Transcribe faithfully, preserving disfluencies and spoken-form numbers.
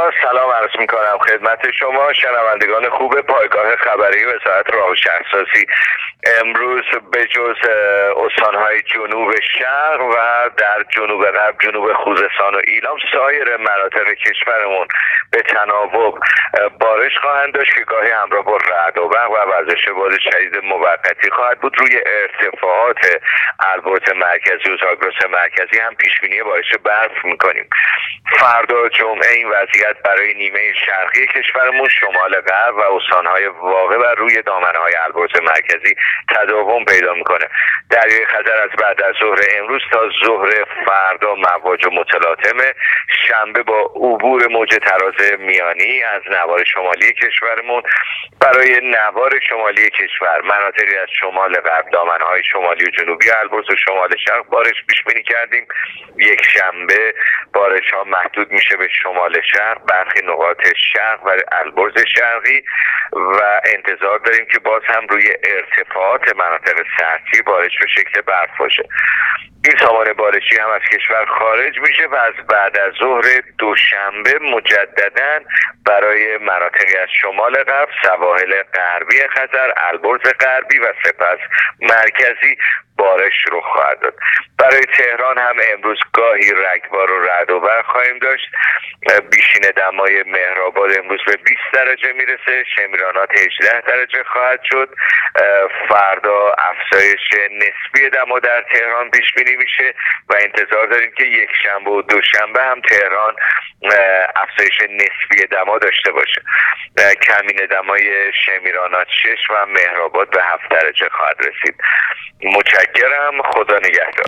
با سلام عرض می کنم خدمت شما شنوندگان خوب پایگاه خبری وزارت راه و شهرسازی. امروز به جز استانهای جنوب شرق و در جنوب غرب، جنوب خوزستان و ایلام، سایر مناطق کشورمون به تناوب بارش خواهند داشت که گاهی همراه با رعد و برق و وزش باد شدید موقتی خواهد بود. روی ارتفاعات البرز مرکزی و زاگرس مرکزی هم پیش بینی بارش برف میکنیم. فردا جمعه این وضعیت برای نیمه شرقی کشورمون، شمال غرب و استانهای واقع بر روی دامنه‌های البرز مرکزی تداوم پیدا میکنه. دریای خزر از بعد از ظهر امروز تا ظهر فردا مواج و متلاطمه. شنبه با عبور موج تراز میانی از نوار شمالی کشورمون، برای نوار شمالی کشور مناطقی از شمال غرب، دامنه‌های شمالی و جنوبی البرز و شمال شرق بارش پیش بینی کردیم. یک شنبه بارش ها محدود میشه به شمال شرق، برخی نقاط شرق و البرز شرقی و انتظار داریم که باز هم روی ارتفاعات مناطق سطحی بارش به شکل برف باشه. این سامان بارشی هم از کشور خارج میشه و از بعد از ظهر دوشنبه مجددا برای مناطقی از شمال غرب، سواحل غربی خزر، البرز غربی و سپس مرکزی بارش رو خواهد داد. برای تهران هم امروز گاهی رگبار و رعد و برق خواهیم داشت. بیشین دمای مهرآباد امروز به بیست درجه میرسه، شمیرانات هجده درجه خواهد شد. فردا افزایش نسبی دما در تهران پیش بینی میشه و انتظار داریم که یک شنبه و دوشنبه هم تهران افزایش نسبی دما داشته باشه. کمین دمای شمیرانات شش و مهرآباد به هفت درجه خواهد رسید. متشکرم. خدا نگهدار.